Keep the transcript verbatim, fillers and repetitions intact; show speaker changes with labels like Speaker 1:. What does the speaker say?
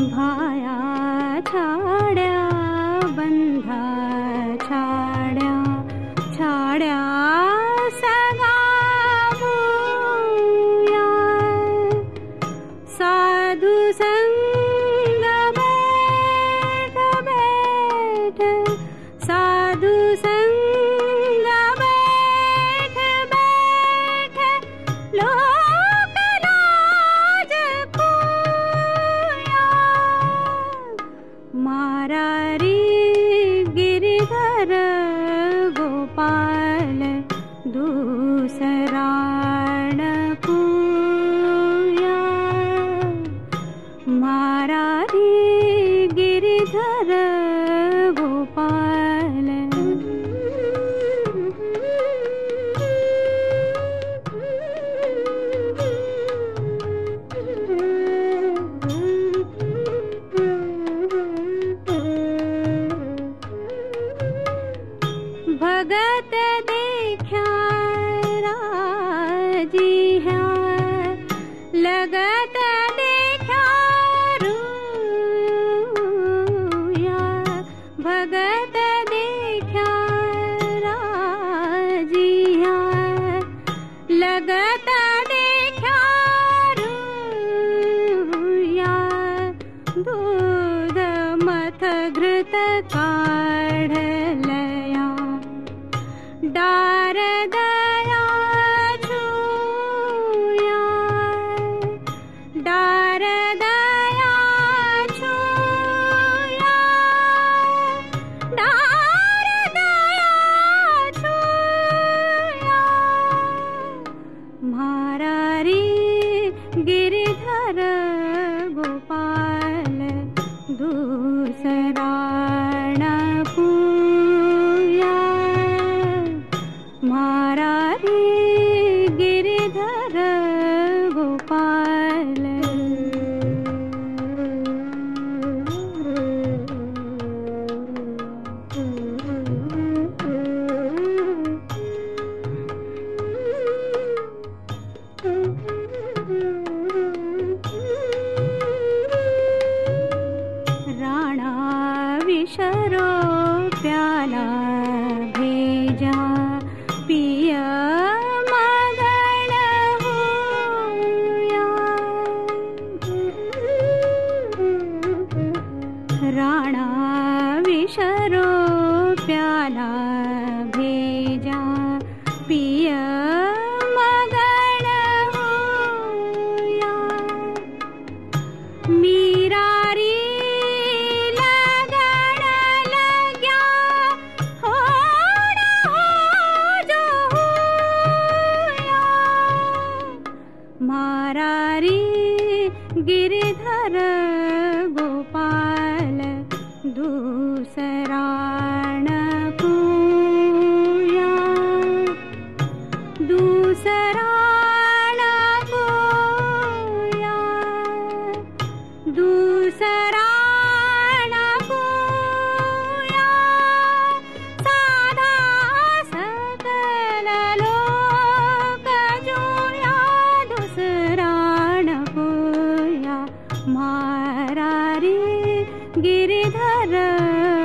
Speaker 1: भाया छाड्या बंधा छाड्या छाड्या सगा भूया साधु संग बैठ बैठ साधु संग बैठ बैठ लोक लाज खोया मारा रे गिरिधर गोपाल दूसरा न पूया मारा रे गिरिधर गोपाल भगत देखा राजी है लगत देखा रूया भगत देखा राजी है लगत देखा रूया दूध मथ घृत काढ़ लया डार दया छूया डार दया छूया डार दया छूया मारा रे गिरिधर गोपाल दूसरा न पूया मारा रे गिरिधर गोपाल राणा विशरो प्याला भेजा पिय मगन होया राणा विशरो प्याला भेजा पिय मगन होया मीरा रे लगन लग्या होड़ा हो जो होया मारा रे गिरिधर गोपाल दूसरा न पूया दूसरा न पूया दूसरा न पूया साधा सकल लोक जोया दूसरा न पूया मारा रे गिरिधर